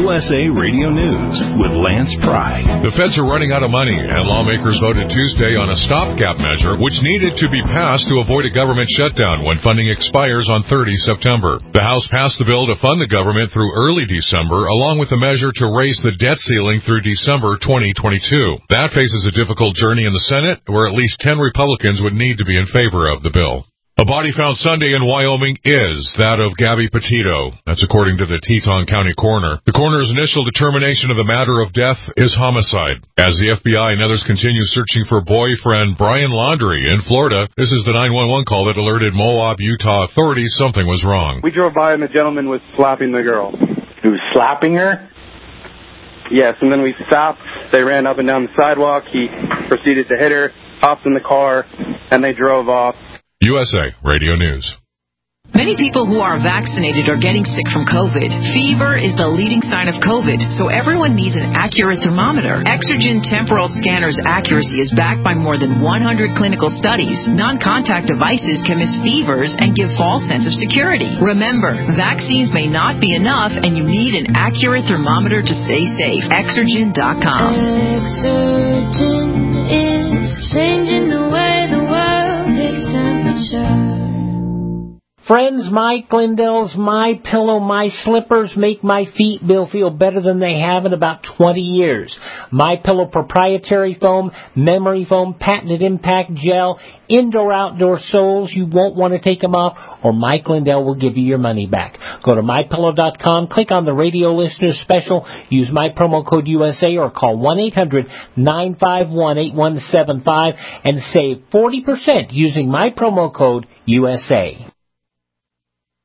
USA Radio News with Lance Pry. The feds are running out of money, and lawmakers voted Tuesday on a stopgap measure which needed to be passed to avoid a government shutdown when funding expires on 30 September. The House passed the bill to fund the government through early December, along with a measure to raise the debt ceiling through December 2022. That faces a difficult journey in the Senate, where at least 10 Republicans would need to be in favor of the bill. A body found Sunday in Wyoming is that of Gabby Petito. That's according to the Teton County coroner. The coroner's initial determination of the matter of death is homicide. As the FBI and others continue searching for boyfriend Brian Laundrie in Florida, this is the 911 call that alerted Moab, Utah authorities something was wrong. We drove by and the gentleman was slapping the girl. He was slapping her? Yes, and then we stopped. They ran up and down the sidewalk. He proceeded to hit her, hopped in the car, and they drove off. USA Radio News. Many people who are vaccinated are getting sick from COVID. Fever is the leading sign of COVID, so everyone needs an accurate thermometer. Exergen Temporal Scanner's accuracy is backed by more than 100 clinical studies. Non-contact devices can miss fevers and give false sense of security. Remember, vaccines may not be enough, and you need an accurate thermometer to stay safe. Exergen.com. Exergen is changing the way the world takes temperature. Friends, Mike Lindell's My Pillow, My Slippers make my feet feel better than they have in about 20 years. My Pillow proprietary foam, memory foam, patented impact gel, indoor-outdoor soles. You won't want to take them off, or Mike Lindell will give you your money back. Go to MyPillow.com, click on the radio listeners special, use my promo code USA, or call 1-800-951-8175 and save 40% using my promo code USA.